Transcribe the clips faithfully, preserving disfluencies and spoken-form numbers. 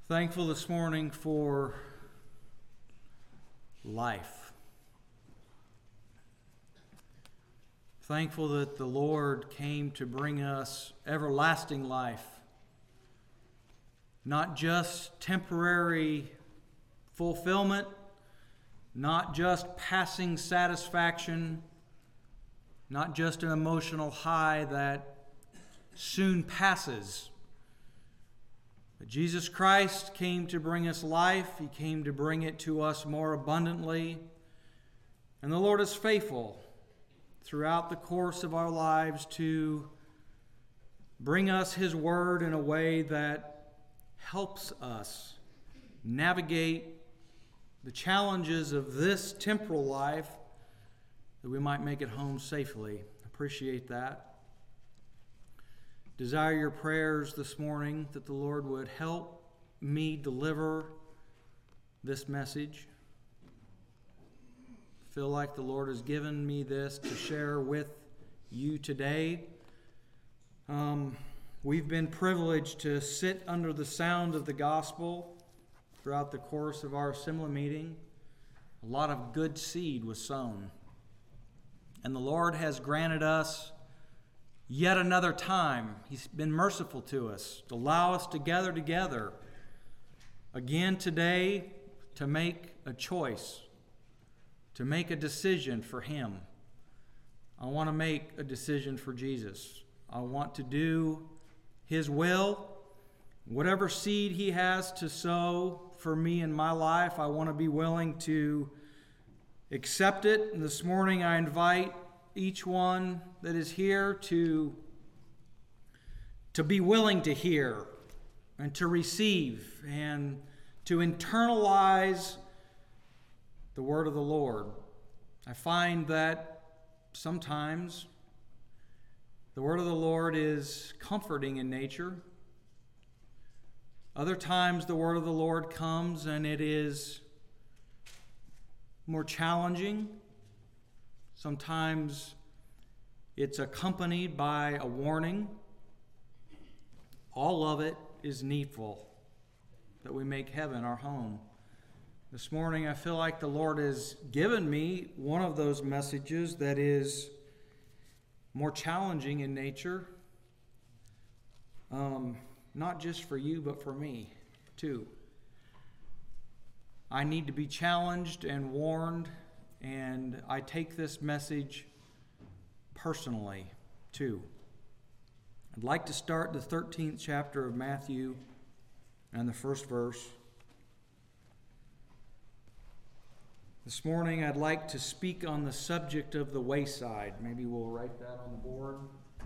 Thankful this morning for life. Thankful that the Lord came to bring us everlasting life. Not just temporary fulfillment, not just passing satisfaction, not just an emotional high that soon passes. But Jesus Christ came to bring us life. He came to bring it to us more abundantly. And the Lord is faithful throughout the course of our lives to bring us His Word in a way that helps us navigate the challenges of this temporal life, that we might make it home safely. Appreciate that. Desire your prayers this morning that the Lord would help me deliver this message. Feel like the Lord has given me this to share with you today. Um, we've been privileged to sit under the sound of the gospel throughout the course of our assembly meeting. A lot of good seed was sown. And the Lord has granted us yet another time. He's been merciful to us to allow us to gather together again today to make a choice, to make a decision for Him. I want to make a decision for Jesus. I want to do His will. Whatever seed He has to sow for me in my life, I want to be willing to accept it. And this morning I invite each one that is here to, to be willing to hear and to receive and to internalize the word of the Lord. I find that sometimes the word of the Lord is comforting in nature. Other times the word of the Lord comes and it is more challenging. Sometimes it's accompanied by a warning. All of it is needful that we make heaven our home. This morning I feel like the Lord has given me one of those messages that is more challenging in nature. Um, not just for you, but for me too. I need to be challenged and warned. And I take this message personally, too. I'd like to start the thirteenth chapter of Matthew and the first verse. This morning, I'd like to speak on the subject of the wayside. Maybe we'll write that on the board.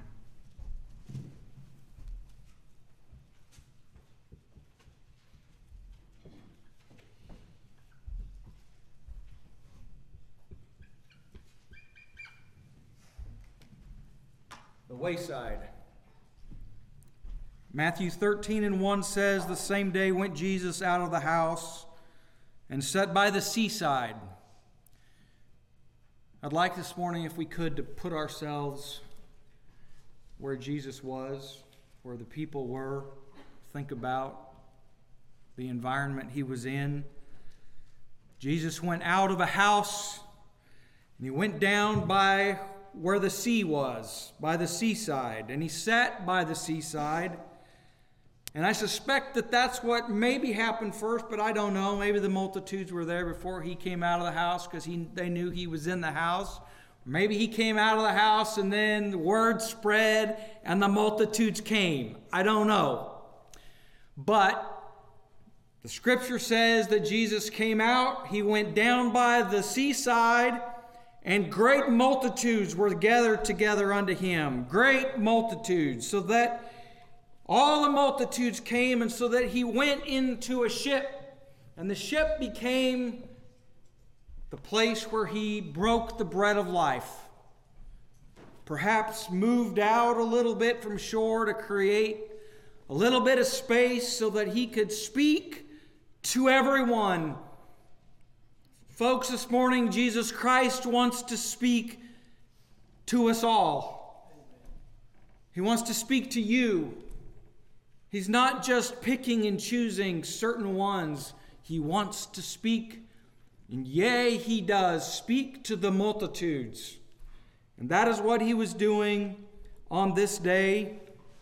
The wayside. Matthew thirteen and one says, "The same day went Jesus out of the house and sat by the seaside." I'd like this morning, if we could, to put ourselves where Jesus was, where the people were. Think about the environment He was in. Jesus went out of a house and He went down by where the sea was, by the seaside. And He sat by the seaside. And I suspect that that's what maybe happened first, but I don't know. Maybe the multitudes were there before He came out of the house because he, they knew He was in the house. Maybe He came out of the house and then the word spread and the multitudes came. I don't know. But the Scripture says that Jesus came out. He went down by the seaside, and great multitudes were gathered together unto Him. Great multitudes. So that all the multitudes came, and so that He went into a ship. And the ship became the place where He broke the bread of life. Perhaps moved out a little bit from shore to create a little bit of space so that He could speak to everyone. Folks, this morning, Jesus Christ wants to speak to us all. He wants to speak to you. He's not just picking and choosing certain ones. He wants to speak, and yea, he does speak to the multitudes. And that is what he was doing on this day.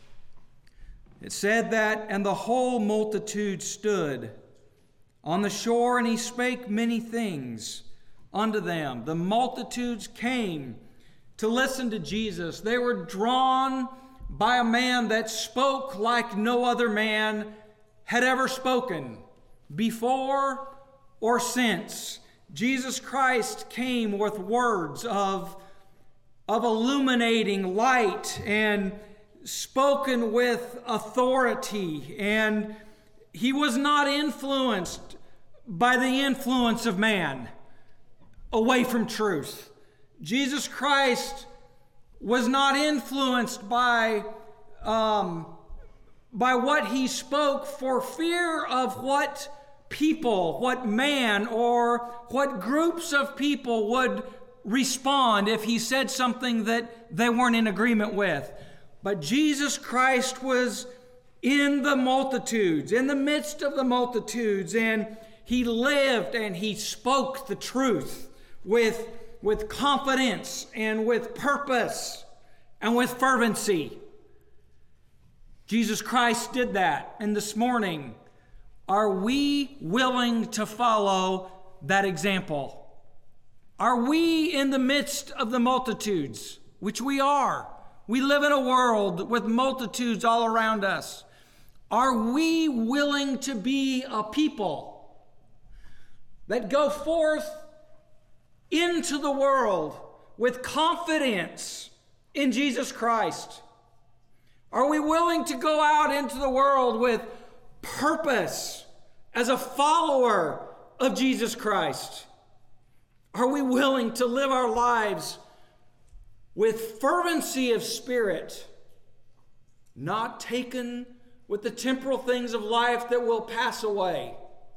It said that, and the whole multitude stood on the shore, and he spake many things unto them. The multitudes came to listen to Jesus. They were drawn by a man that spoke like no other man had ever spoken before or since. Jesus Christ came with words of, of illuminating light and spoken with authority, and he was not influenced by the influence of man away from truth. Jesus Christ was not influenced by, um, by what he spoke for fear of what people, what man, or what groups of people would respond if he said something that they weren't in agreement with. But Jesus Christ was in the multitudes, in the midst of the multitudes, and he lived and he spoke the truth with with confidence and with purpose and with fervency. Jesus Christ did that. And this morning, are we willing to follow that example? Are we in the midst of the multitudes, which we are? We live in a world with multitudes all around us. Are we willing to be a people that go forth into the world with confidence in Jesus Christ? Are we willing to go out into the world with purpose as a follower of Jesus Christ? Are we willing to live our lives with fervency of spirit, not taken with the temporal things of life that will pass away?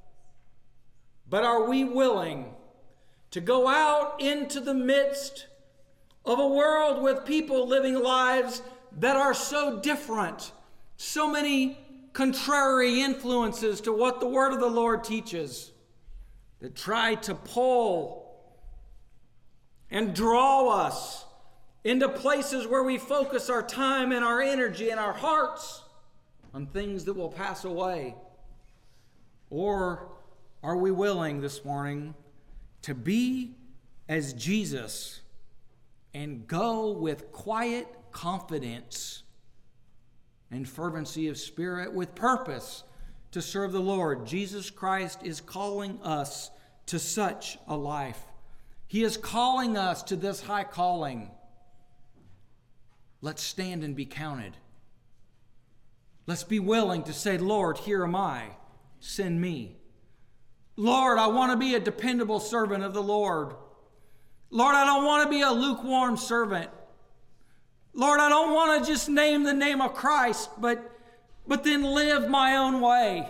But are we willing to go out into the midst of a world with people living lives that are so different, so many contrary influences to what the word of the Lord teaches, that try to pull and draw us into places where we focus our time and our energy and our hearts on things that will pass away? Or are we willing this morning to be as Jesus and go with quiet confidence and fervency of spirit, with purpose to serve the Lord? Jesus Christ is calling us to such a life. He is calling us to this high calling. Let's stand and be counted. Let's be willing to say, Lord, here am I. Send me. Lord, I want to be a dependable servant of the Lord. Lord, I don't want to be a lukewarm servant. Lord, I don't want to just name the name of Christ, but, but then live my own way.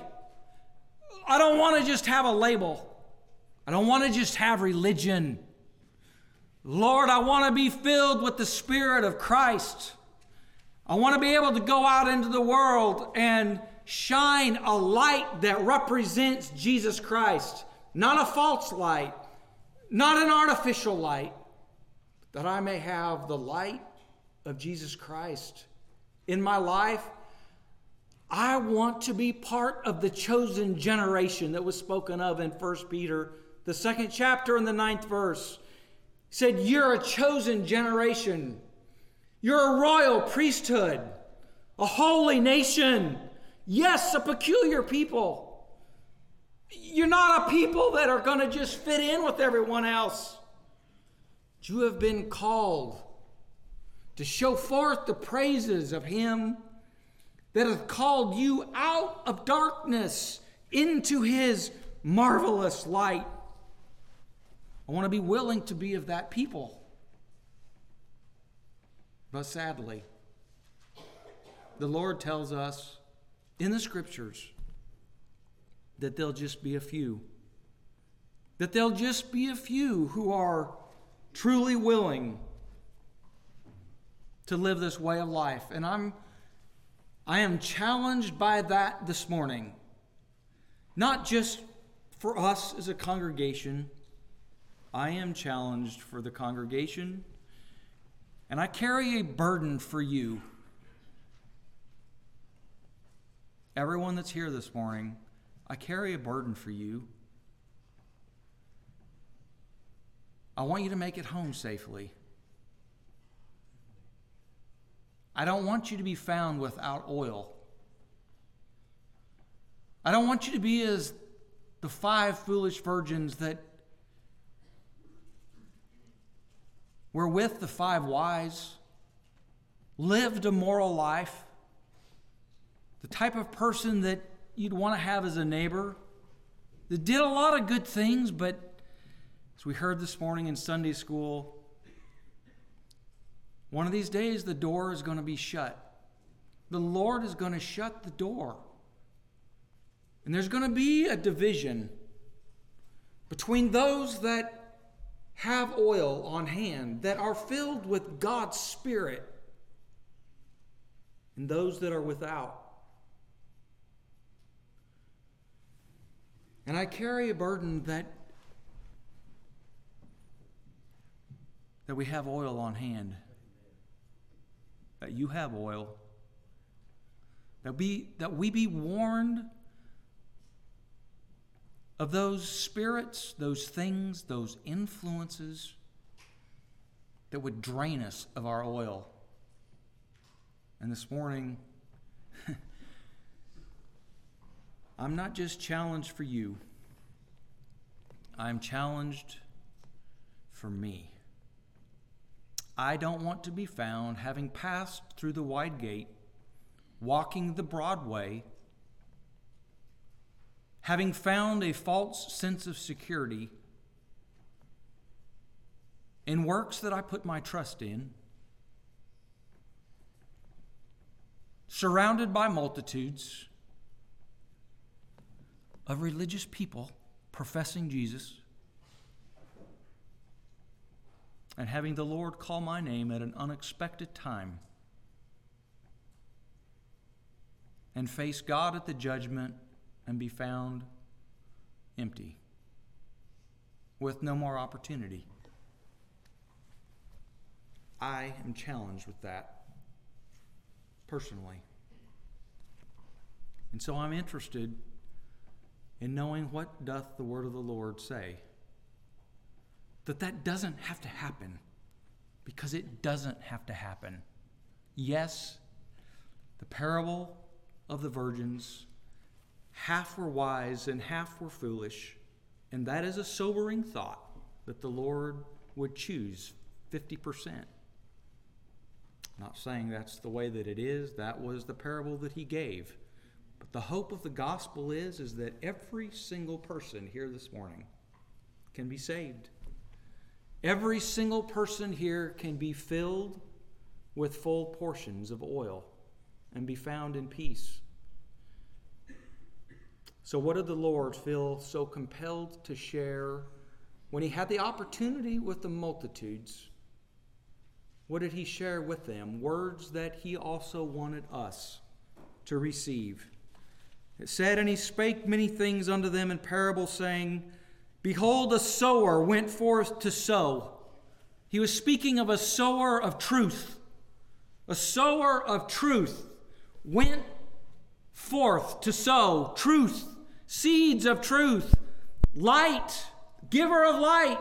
I don't want to just have a label. I don't want to just have religion. Lord, I want to be filled with the Spirit of Christ. I want to be able to go out into the world and shine a light that represents Jesus Christ. Not a false light, not an artificial light, that I may have the light of Jesus Christ in my life. I want to be part of the chosen generation that was spoken of in First Peter, the second chapter and the ninth verse. He said, you're a chosen generation. You're a royal priesthood, a holy nation. Yes, a peculiar people. You're not a people that are going to just fit in with everyone else. You have been called to show forth the praises of Him that hath called you out of darkness into His marvelous light. I want to be willing to be of that people. But sadly, the Lord tells us in the Scriptures that there'll just be a few. That there'll just be a few who are truly willing to live this way of life. And I'm I am challenged by that this morning. Not just for us as a congregation. I am challenged for the congregation. And I carry a burden for you. Everyone that's here this morning, I carry a burden for you. I want you to make it home safely. I don't want you to be found without oil. I don't want you to be as the five foolish virgins that were with the five wise, lived a moral life, the type of person that you'd want to have as a neighbor, that did a lot of good things, but as we heard this morning in Sunday school, one of these days the door is going to be shut. The Lord is going to shut the door. And there's going to be a division between those that have oil on hand, that are filled with God's Spirit, and those that are without. And I carry a burden that that we have oil on hand, that you have oil, that we, that we be warned of those spirits, those things, those influences that would drain us of our oil. And this morning, I'm not just challenged for you, I'm challenged for me. I don't want to be found having passed through the wide gate, walking the broad way, having found a false sense of security in works that I put my trust in, surrounded by multitudes of religious people professing Jesus, and having the Lord call my name at an unexpected time, and face God at the judgment and be found empty, with no more opportunity. I am challenged with that personally. And so I'm interested in knowing what doth the word of the Lord say. That that doesn't have to happen, because it doesn't have to happen. Yes, the parable of the virgins, half were wise and half were foolish, and that is a sobering thought, that the Lord would choose fifty percent. Not saying that's the way that it is. That was the parable that he gave. But the hope of the gospel is, is that every single person here this morning can be saved. Every single person here can be filled with full portions of oil and be found in peace. So what did the Lord feel so compelled to share when he had the opportunity with the multitudes? What did he share with them? Words that he also wanted us to receive. It said, "And he spake many things unto them in parables, saying, Behold, a sower went forth to sow." He was speaking of a sower of truth. A sower of truth went forth to sow truth, seeds of truth, light, giver of light.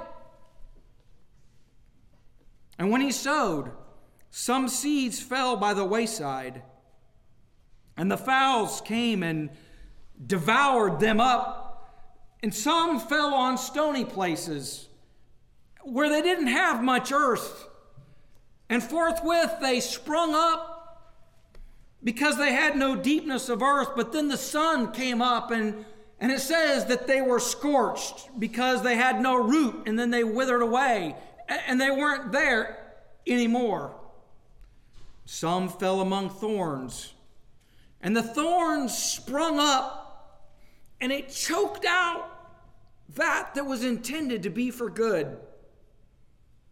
And when he sowed, some seeds fell by the wayside, and the fowls came and devoured them up. And some fell on stony places where they didn't have much earth. And forthwith they sprung up because they had no deepness of earth. But then the sun came up, and, and it says that they were scorched because they had no root, and then they withered away, and they weren't there anymore. Some fell among thorns, and the thorns sprung up, and it choked out that that was intended to be for good.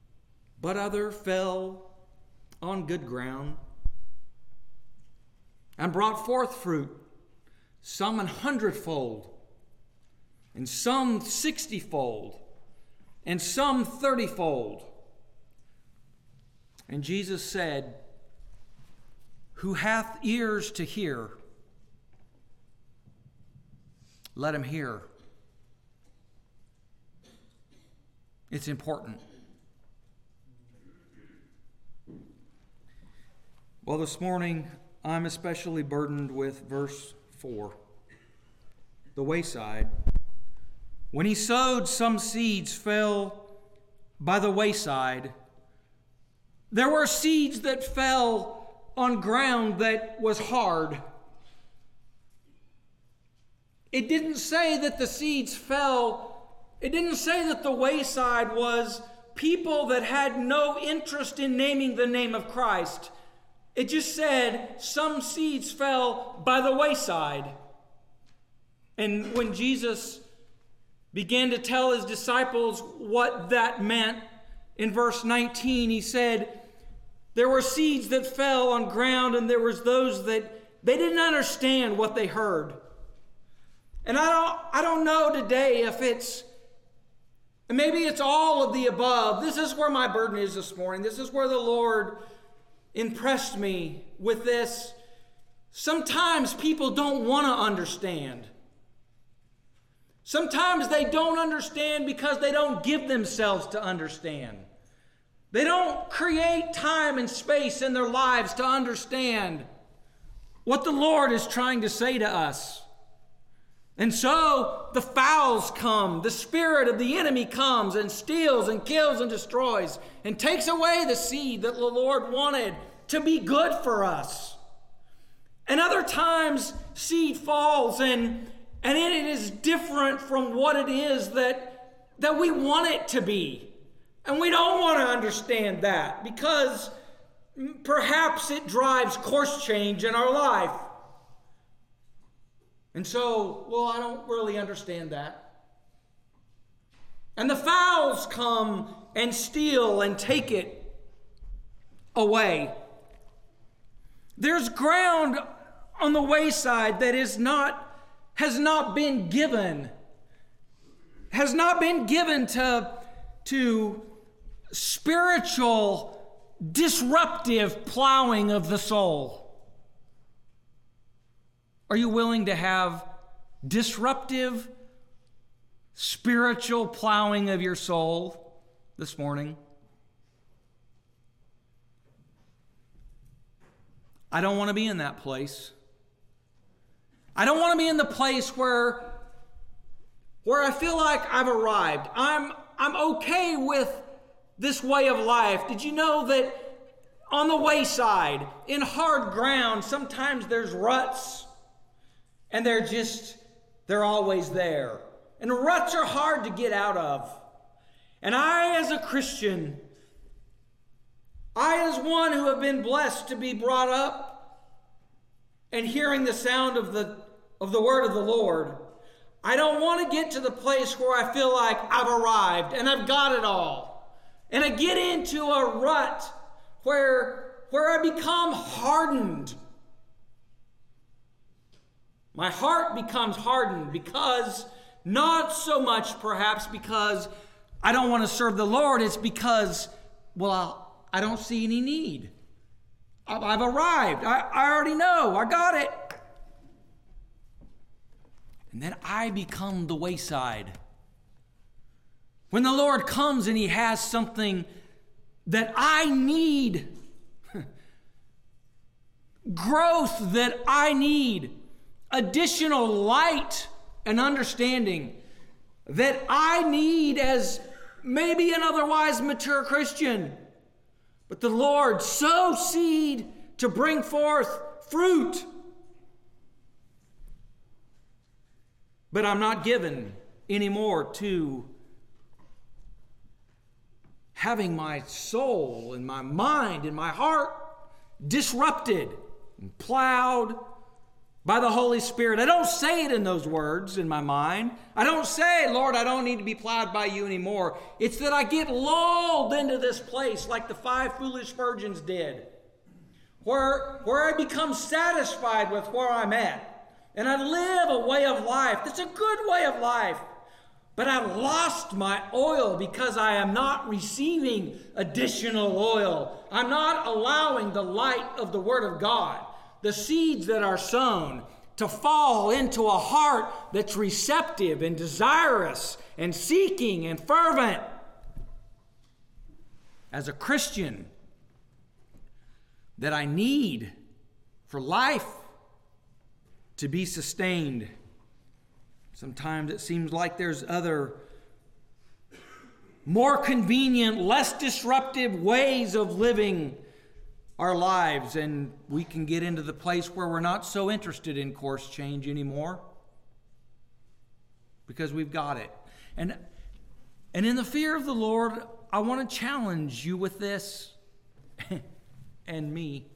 But other fell on good ground, and brought forth fruit, some an hundredfold, and some sixtyfold, and some thirtyfold. And Jesus said, who hath ears to hear, let him hear. It's important. Well, this morning, I'm especially burdened with verse four. The wayside. When he sowed, some seeds fell by the wayside. There were seeds that fell on ground that was hard. It didn't say that the seeds fell. It didn't say that the wayside was people that had no interest in naming the name of Christ. It just said some seeds fell by the wayside. And when Jesus began to tell his disciples what that meant, in verse nineteen, he said, there were seeds that fell on ground, and there was those that they didn't understand what they heard. And I don't, I don't know today if it's, maybe it's all of the above. This is where my burden is this morning. This is where the Lord impressed me with this. Sometimes people don't want to understand. Sometimes they don't understand because they don't give themselves to understand. They don't create time and space in their lives to understand what the Lord is trying to say to us. And so the fowls come, the spirit of the enemy comes and steals and kills and destroys and takes away the seed that the Lord wanted to be good for us. And other times seed falls and, and it is different from what it is that, that we want it to be. And we don't want to understand that because perhaps it drives course change in our life. And so, well, I don't really understand that. And the fowls come and steal and take it away. There's ground on the wayside that is not, has not been given, has not been given to, to spiritual, disruptive plowing of the soul. Are you willing to have disruptive, spiritual plowing of your soul this morning? I don't want to be in that place. I don't want to be in the place where, where I feel like I've arrived. I'm, I'm okay with this way of life. Did you know that on the wayside, in hard ground, sometimes there's ruts? And they're just, they're always there. And ruts are hard to get out of. And I, as a Christian, I, as one who have been blessed to be brought up and hearing the sound of the, of the word of the Lord, I don't want to get to the place where I feel like I've arrived and I've got it all. And I get into a rut where, where I become hardened. My heart becomes hardened because, not so much perhaps because I don't want to serve the Lord. It's because, well, I don't see any need. I've arrived. I, I already know. I got it. And then I become the wayside. When the Lord comes and He has something that I need, growth that I need, additional light and understanding that I need as maybe an otherwise mature Christian. But the Lord sows seed to bring forth fruit. But I'm not given anymore to having my soul and my mind and my heart disrupted and plowed by the Holy Spirit. I don't say it in those words in my mind. I don't say, Lord, I don't need to be plowed by you anymore. It's that I get lulled into this place like the five foolish virgins did, where, where I become satisfied with where I'm at. And I live a way of life that's a good way of life. But I've lost my oil because I am not receiving additional oil. I'm not allowing the light of the Word of God, the seeds that are sown, to fall into a heart that's receptive and desirous and seeking and fervent. As a Christian, that I need for life to be sustained. Sometimes it seems like there's other more convenient, less disruptive ways of living our lives, and we can get into the place where we're not so interested in course change anymore because we've got it. And, and in the fear of the Lord, I want to challenge you with this and me.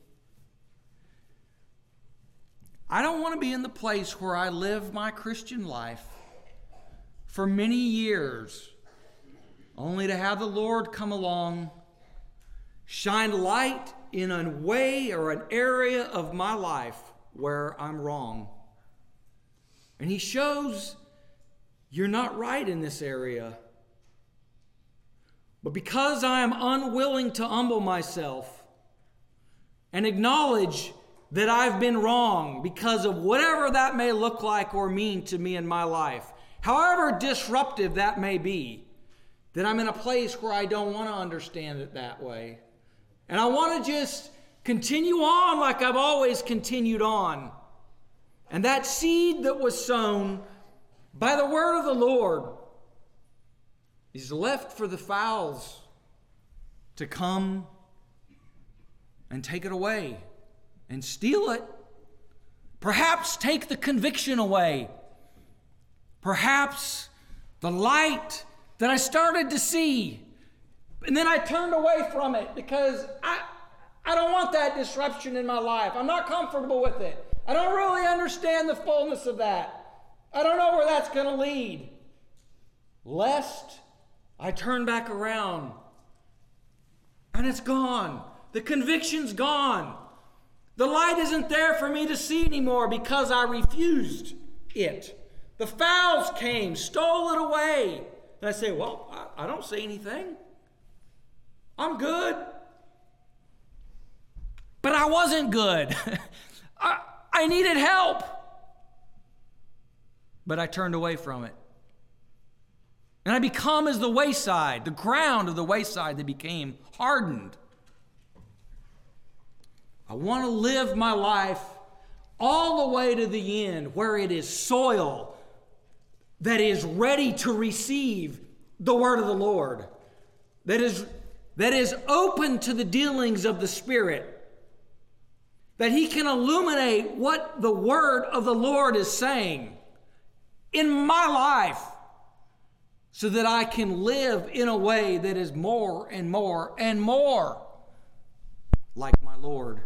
I don't want to be in the place where I live my Christian life for many years only to have the Lord come along, shine light in a way or an area of my life where I'm wrong. And He shows you're not right in this area. But because I am unwilling to humble myself and acknowledge that I've been wrong because of whatever that may look like or mean to me in my life, however disruptive that may be, that I'm in a place where I don't want to understand it that way. And I want to just continue on like I've always continued on. And that seed that was sown by the word of the Lord is left for the fowls to come and take it away and steal it. Perhaps take the conviction away. Perhaps the light that I started to see. And then I turned away from it because I, I don't want that disruption in my life. I'm not comfortable with it. I don't really understand the fullness of that. I don't know where that's going to lead. Lest I turn back around and it's gone. The conviction's gone. The light isn't there for me to see anymore because I refused it. The fowls came, stole it away. And I say, well, I, I don't see anything. I'm good. But I wasn't good. I, I needed help. But I turned away from it. And I become as the wayside, the ground of the wayside that became hardened. I want to live my life all the way to the end where it is soil that is ready to receive the word of the Lord, that is, that is open to the dealings of the Spirit, that He can illuminate what the word of the Lord is saying in my life so that I can live in a way that is more and more and more like my Lord.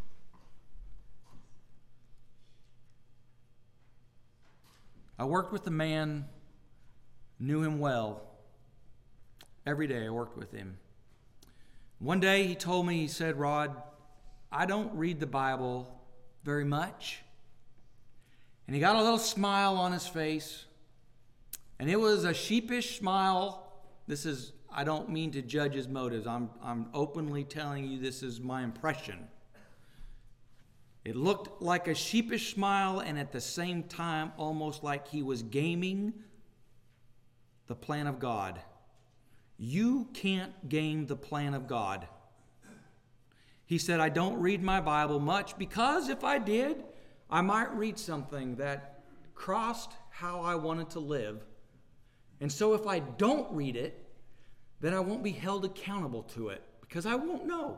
I worked with a man, knew him well. Every day I worked with him. One day he told me, he said, Rod, I don't read the Bible very much. And he got a little smile on his face. And it was a sheepish smile. This is, I don't mean to judge his motives. I'm, I'm openly telling you this is my impression. It looked like a sheepish smile, and at the same time, almost like he was gaming the plan of God. You can't game the plan of God. He said, I don't read my Bible much because if I did, I might read something that crossed how I wanted to live. And so if I don't read it, then I won't be held accountable to it because I won't know.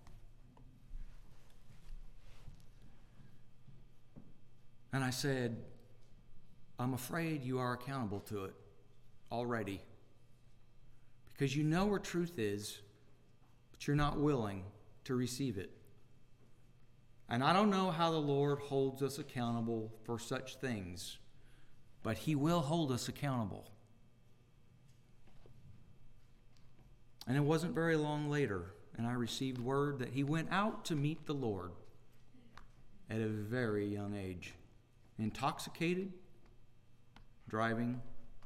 And I said, I'm afraid you are accountable to it already. Because you know where truth is, but you're not willing to receive it. And I don't know how the Lord holds us accountable for such things, but He will hold us accountable. And it wasn't very long later and I received word that he went out to meet the Lord at a very young age, intoxicated, driving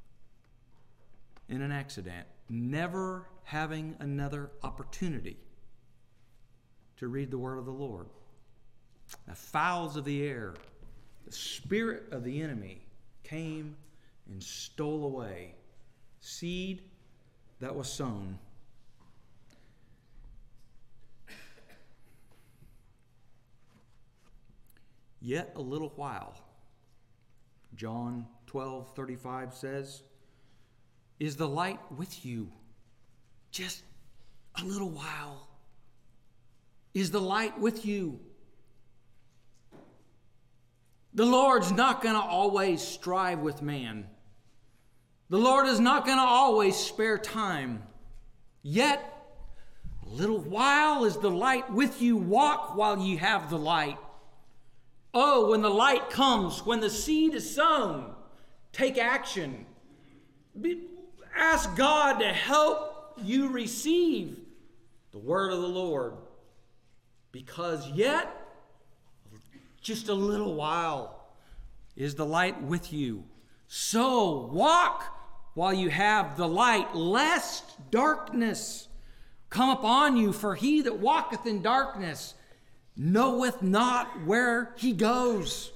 in an accident, never having another opportunity to read the word of the Lord. The fowls of the air, the spirit of the enemy came and stole away seed that was sown. Yet a little while, John twelve thirty-five says, is the light with you? Just a little while. Is the light with you? The Lord's not going to always strive with man. The Lord is not going to always spare time. Yet, a little while is the light with you. Walk while you have the light. Oh, when the light comes, when the seed is sown, take action. Be, ask God to help you receive the word of the Lord. Because yet, just a little while is the light with you. So walk while you have the light, lest darkness come upon you. For he that walketh in darkness knoweth not where he goes.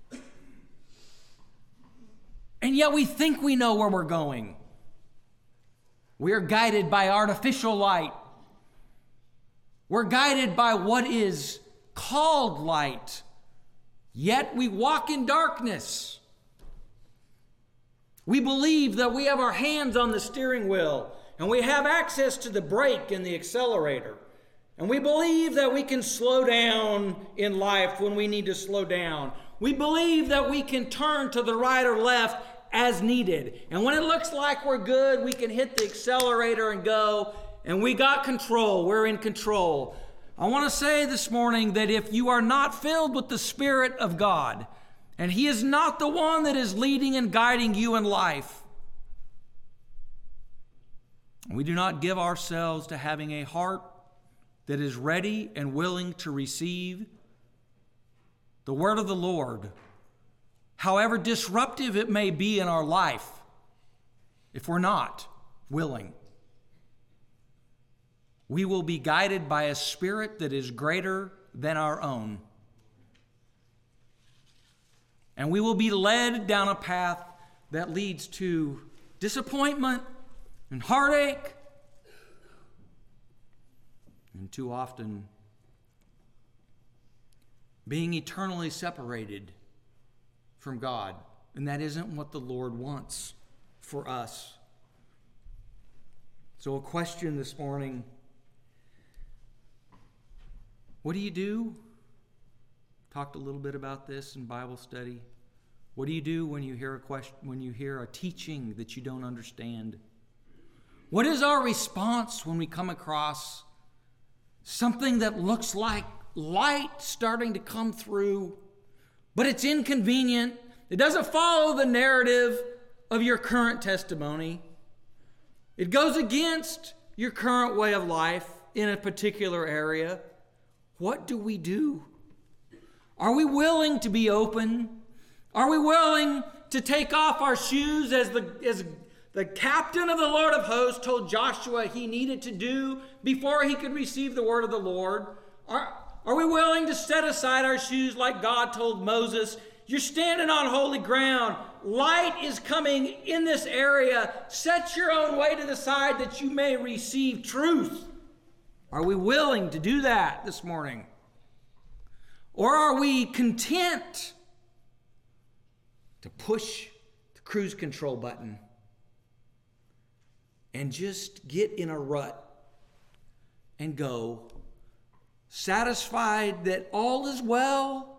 And yet we think we know where we're going. We are guided by artificial light. We're guided by what is called light. Yet we walk in darkness. We believe that we have our hands on the steering wheel and we have access to the brake and the accelerator. And we believe that we can slow down in life when we need to slow down. We believe that we can turn to the right or left as needed. And when it looks like we're good, we can hit the accelerator and go, and we got control. We're in control. I want to say this morning that if you are not filled with the Spirit of God, and He is not the one that is leading and guiding you in life, we do not give ourselves to having a heart that is ready and willing to receive the word of the Lord, however disruptive it may be in our life, if we're not willing, we will be guided by a spirit that is greater than our own. And we will be led down a path that leads to disappointment and heartache, and too often being eternally separated from God. And that isn't what the Lord wants for us. So a question this morning: what do you do? Talked a little bit about this in Bible study. What do you do when you hear a question, when you hear a teaching that you don't understand? What is our response when we come across something that looks like light starting to come through, but it's inconvenient? It doesn't follow the narrative of your current testimony. It goes against your current way of life in a particular area. What do we do? Are we willing to be open? Are we willing to take off our shoes as the, as the captain of the Lord of hosts told Joshua he needed to do before he could receive the word of the Lord? Are, are we willing to set aside our shoes like God told Moses? You're standing on holy ground. Light is coming in this area. Set your own way to the side that you may receive truth. Are we willing to do that this morning? Or are we content to push the cruise control button and just get in a rut and go, satisfied that all is well?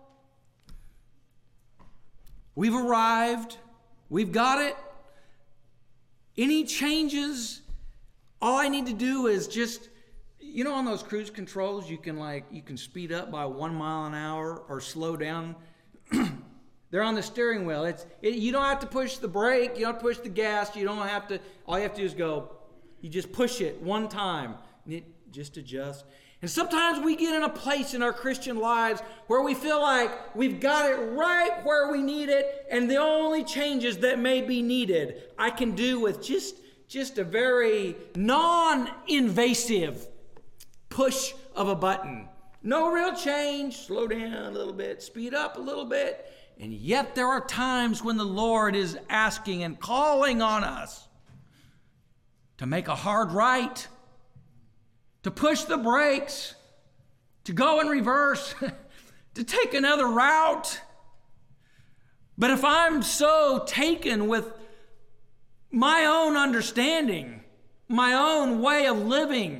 We've arrived. We've got it. Any changes, all I need to do is just, you know, on those cruise controls, you can like, you can speed up by one mile an hour or slow down. They're on the steering wheel. It's it, you don't have to push the brake. You don't have to push the gas. You don't have to, all you have to do is go, you just push it one time. And it just adjust. And sometimes we get in a place in our Christian lives where we feel like we've got it right where we need it, and the only changes that may be needed I can do with just, just a very non-invasive push of a button. No real change, slow down a little bit, speed up a little bit. And yet there are times when the Lord is asking and calling on us to make a hard right, to push the brakes, to go in reverse, to take another route. But if I'm so taken with my own understanding, my own way of living,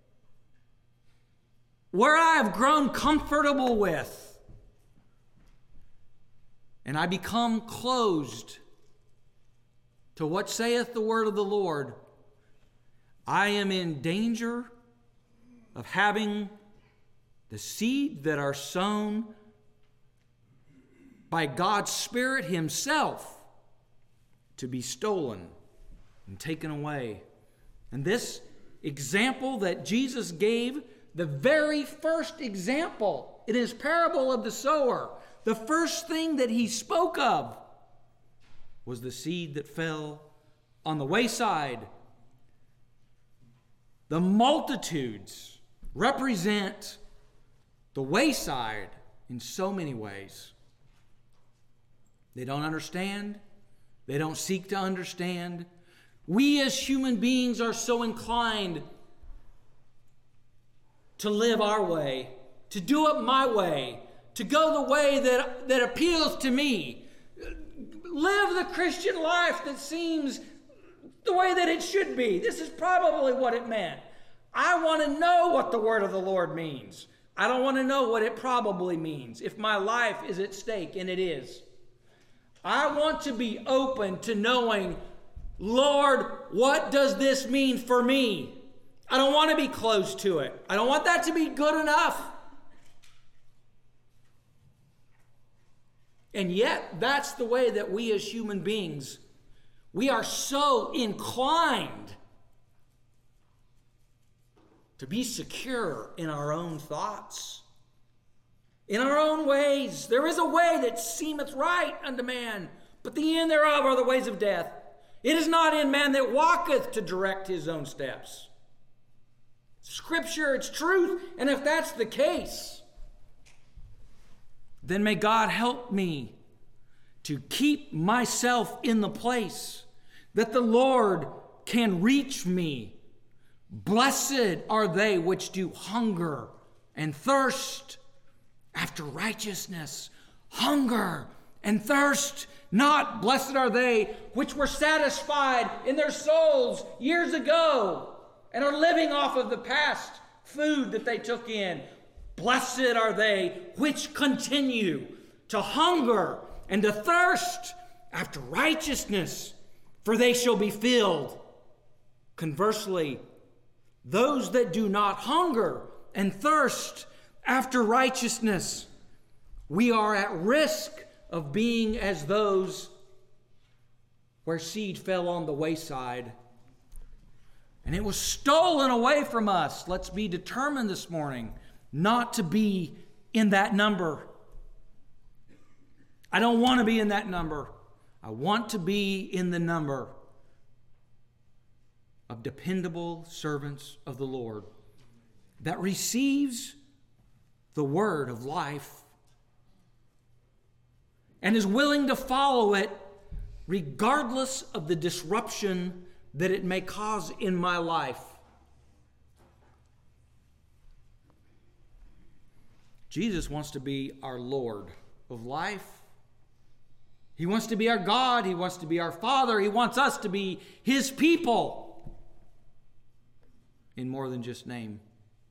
where I have grown comfortable with, and I become closed to what saith the word of the Lord, I am in danger of having the seed that are sown by God's Spirit Himself to be stolen and taken away. And this example that Jesus gave, the very first example in His parable of the sower, the first thing that He spoke of was the seed that fell on the wayside. The multitudes represent the wayside in so many ways. They don't understand. They don't seek to understand. We as human beings are so inclined to live our way, to do it my way, to go the way that, that appeals to me. Live the Christian life that seems the way that it should be. This is probably what it meant. I want to know what the word of the Lord means. I don't want to know what it probably means if my life is at stake, and it is. I want to be open to knowing, Lord, what does this mean for me? I don't want to be close to it. I don't want that to be good enough. And yet, that's the way that we as human beings, we are so inclined to be secure in our own thoughts, in our own ways. There is a way that seemeth right unto man, but the end thereof are the ways of death. It is not in man that walketh to direct his own steps. Scripture, it's truth, and if that's the case, then may God help me to keep myself in the place that the Lord can reach me. Blessed are they which do hunger and thirst after righteousness. Hunger and thirst. Not blessed are they which were satisfied in their souls years ago and are living off of the past food that they took in. Blessed are they which continue to hunger and to thirst after righteousness, for they shall be filled. Conversely, those that do not hunger and thirst after righteousness, we are at risk of being as those where seed fell on the wayside and it was stolen away from us. Let's be determined this morning not to be in that number. I don't want to be in that number. I want to be in the number of dependable servants of the Lord that receives the word of life and is willing to follow it regardless of the disruption that it may cause in my life. Jesus wants to be our Lord of life. He wants to be our God. He wants to be our Father. He wants us to be His people in more than just name.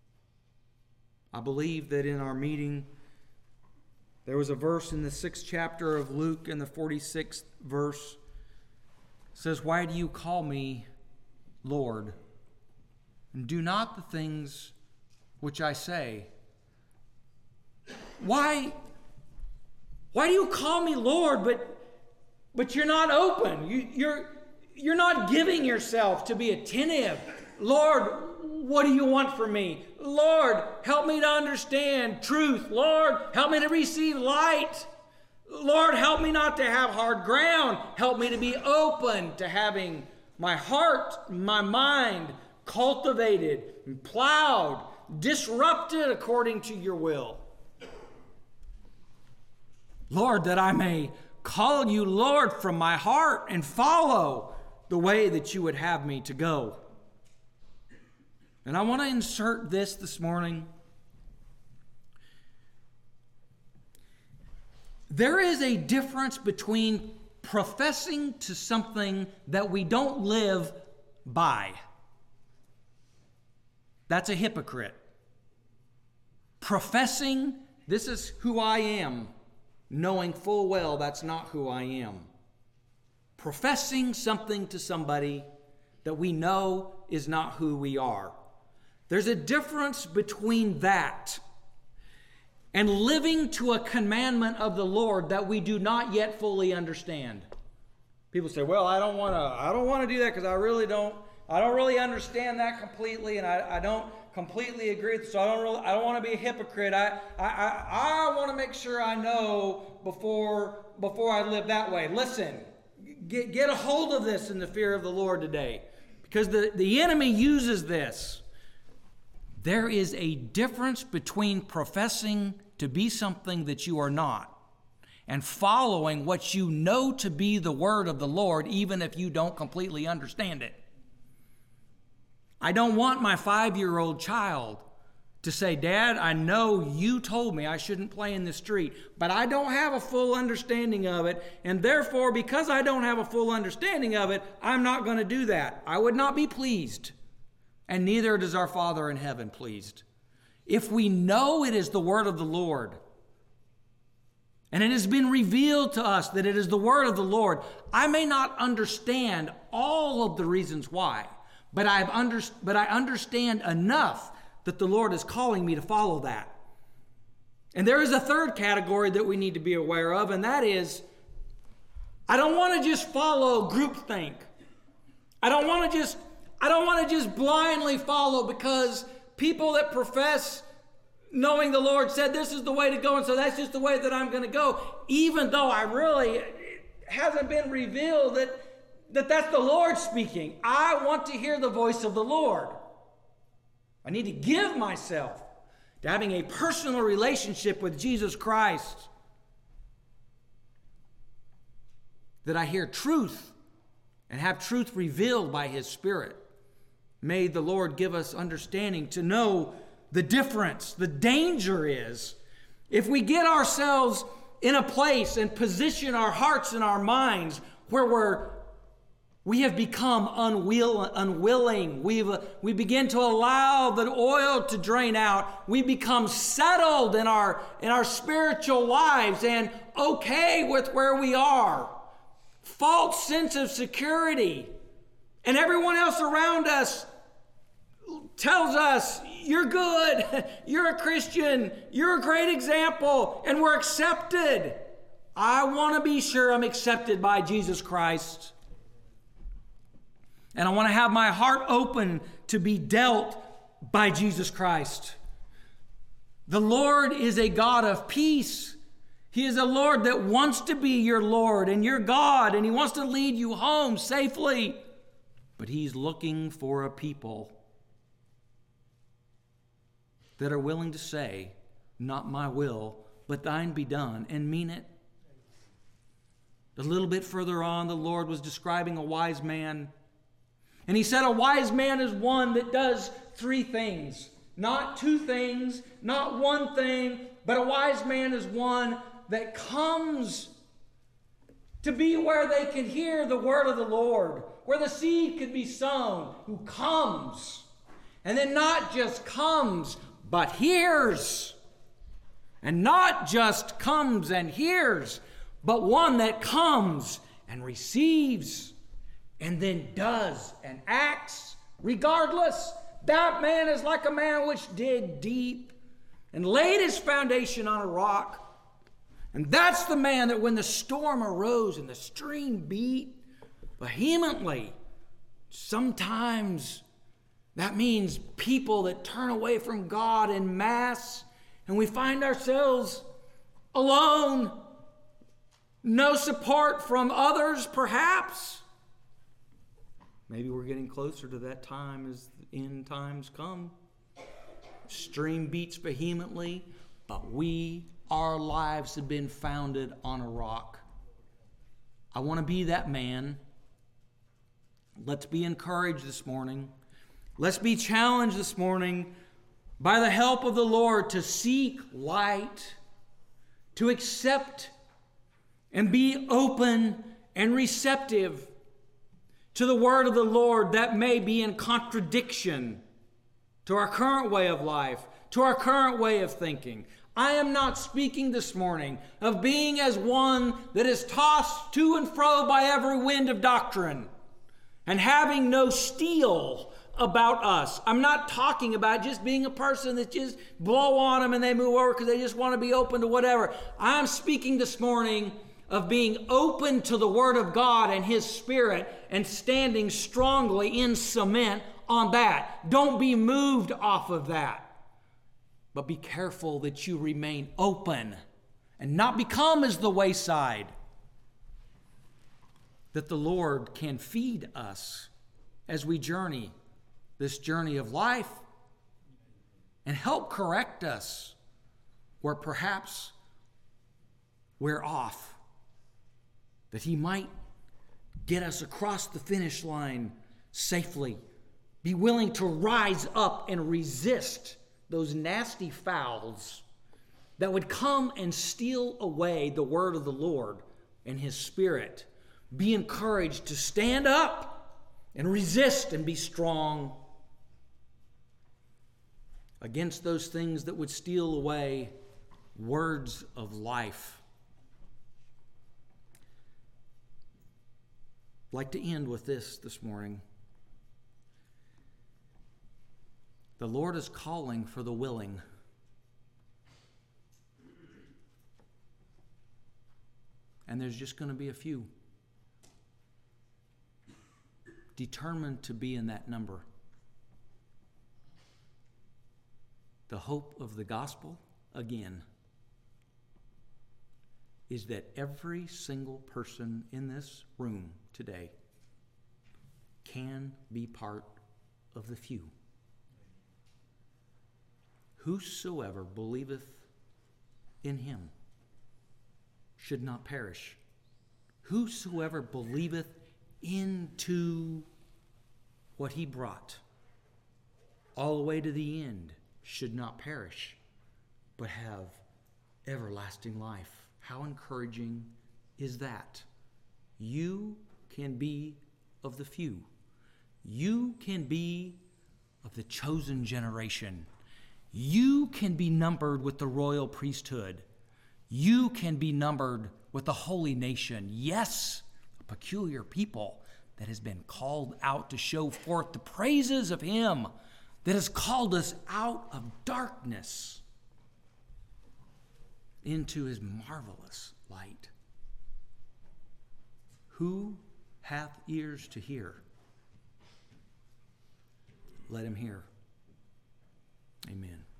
I believe that in our meeting, there was a verse in the sixth chapter of Luke in the forty-sixth verse. It says, "Why do you call me Lord, and do not the things which I say?" Why, why do you call me Lord, but, but you're not open? You, you're, you're not giving yourself to be attentive. Lord, what do you want from me? Lord, help me to understand truth. Lord, help me to receive light. Lord, help me not to have hard ground. Help me to be open to having my heart, my mind cultivated, and plowed, disrupted according to your will. Lord, that I may call you Lord from my heart and follow the way that you would have me to go. And I want to insert this this morning. There is a difference between professing to something that we don't live by. That's a hypocrite. Professing, this is who I am, knowing full well that's not who I am. Professing something to somebody that we know is not who we are. There's a difference between that and living to a commandment of the Lord that we do not yet fully understand. People say, well, I don't want to I don't want to do that because I really don't I don't really understand that completely, and I, I don't completely agree with it, so I don't really I don't want to be a hypocrite. I I I, I want to make sure I know before before I live that way. Listen, get, get a hold of this in the fear of the Lord today, because the, the enemy uses this. There is a difference between professing to be something that you are not and following what you know to be the word of the Lord, even if you don't completely understand it. I don't want my five-year-old child to say, Dad, I know you told me I shouldn't play in the street, but I don't have a full understanding of it, and therefore, because I don't have a full understanding of it, I'm not going to do that. I would not be pleased, and neither does our Father in heaven pleased. If we know it is the word of the Lord, and it has been revealed to us that it is the word of the Lord, I may not understand all of the reasons why, but I've under, but I understand enough that the Lord is calling me to follow that. And there is a third category that we need to be aware of, and that is, I don't want to just follow groupthink. I don't want to just, I don't want to just blindly follow because people that profess knowing the Lord said this is the way to go, and so that's just the way that I'm going to go, even though I really, it hasn't been revealed that, that that's the Lord speaking. I want to hear the voice of the Lord. I need to give myself to having a personal relationship with Jesus Christ, that I hear truth and have truth revealed by His Spirit. May the Lord give us understanding to know the difference. The danger is if we get ourselves in a place and position our hearts and our minds where we're We have become unwill, unwilling. We've, uh, we begin to allow the oil to drain out. We become settled in our, in our spiritual lives and okay with where we are. False sense of security. And everyone else around us tells us, you're good, you're a Christian, you're a great example, and we're accepted. I want to be sure I'm accepted by Jesus Christ. And I want to have my heart open to be dealt by Jesus Christ. The Lord is a God of peace. He is a Lord that wants to be your Lord and your God, and He wants to lead you home safely. But He's looking for a people that are willing to say, not my will, but thine be done, and mean it. A little bit further on, the Lord was describing a wise man. And He said a wise man is one that does three things. Not two things, not one thing, but a wise man is one that comes to be where they can hear the word of the Lord, where the seed could be sown, who comes. And then not just comes, but hears. And not just comes and hears, but one that comes and receives. And then does and acts regardless. That man is like a man which digged deep and laid his foundation on a rock. And that's the man that when the storm arose and the stream beat vehemently, sometimes That means people that turn away from God en masse, and we find ourselves alone. No support from others, perhaps. Maybe we're getting closer to that time as the end times come. Stream beats vehemently, but we, our lives have been founded on a rock. I want to be that man. Let's be encouraged this morning. Let's be challenged this morning by the help of the Lord to seek light, to accept and be open and receptive to the word of the Lord that may be in contradiction to our current way of life, to our current way of thinking. I am not speaking this morning of being as one that is tossed to and fro by every wind of doctrine and having no steel about us. I'm not talking about just being a person that just blow on them and they move over because they just want to be open to whatever. I'm speaking this morning of being open to the Word of God and His Spirit and standing strongly in cement on that. Don't be moved off of that. But be careful that you remain open and not become as the wayside. That the Lord can feed us as we journey this journey of life and help correct us where perhaps we're off. That He might get us across the finish line safely. Be willing to rise up and resist those nasty fowls that would come and steal away the word of the Lord and His Spirit. Be encouraged to stand up and resist and be strong against those things that would steal away words of life. I'd like to end with this this morning. The Lord is calling for the willing. And there's just going to be a few determined to be in that number. The hope of the gospel, again, is that every single person in this room today can be part of the few. Whosoever believeth in Him should not perish. Whosoever believeth into what He brought all the way to the end should not perish, but have everlasting life. How encouraging is that? You can be of the few. You can be of the chosen generation. You can be numbered with the royal priesthood. You can be numbered with the holy nation. Yes, a peculiar people that has been called out to show forth the praises of Him that has called us out of darkness into His marvelous light. Who hath ears to hear? Let him hear. Amen.